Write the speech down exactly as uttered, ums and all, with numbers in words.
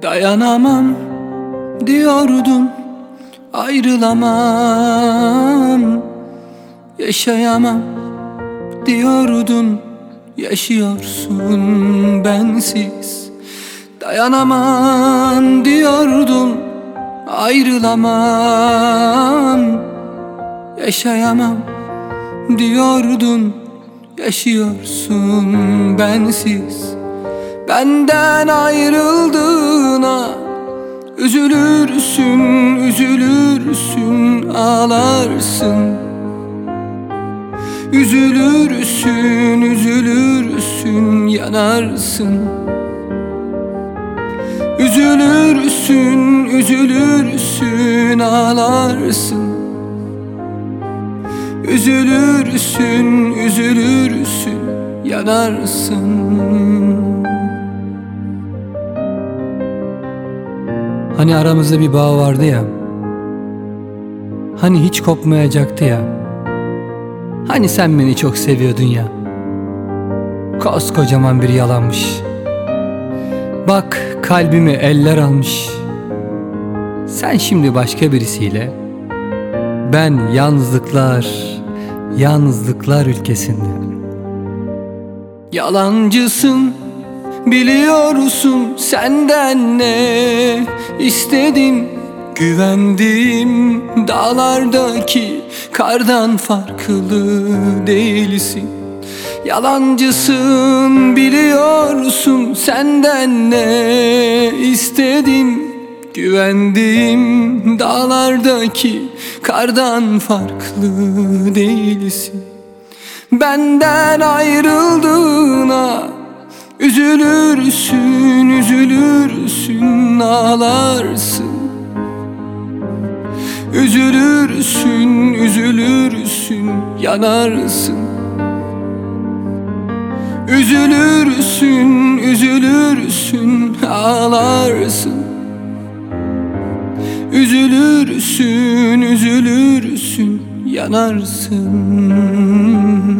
Dayanamam diyordun, ayrılamam, yaşayamam diyordun, yaşıyorsun bensiz. Dayanamam diyordun, ayrılamam, yaşayamam diyordun, yaşıyorsun bensiz. Benden ayrıldığına üzülürsün, üzülürsün, ağlarsın. Üzülürsün, üzülürsün, yanarsın. Üzülürsün, üzülürsün, ağlarsın. Üzülürsün, üzülürsün, yanarsın. Hani aramızda bir bağ vardı ya, hani hiç kopmayacaktı ya, hani sen beni çok seviyordun ya. Koskocaman bir yalanmış. Bak kalbimi eller almış. Sen şimdi başka birisiyle, ben yalnızlıklar, yalnızlıklar ülkesinde. Yalancısın, biliyorsun, senden ne istedim? Güvendiğim dağlardaki kardan farklı değilsin. Yalancısın, biliyorsun, senden ne istedim? Güvendiğim dağlardaki kardan farklı değilsin. Benden ayrıldığına üzülürsün, üzülürsün, ağlarsın. Üzülürsün, üzülürsün, yanarsın. Üzülürsün, üzülürsün, ağlarsın. Üzülürsün, üzülürsün, yanarsın.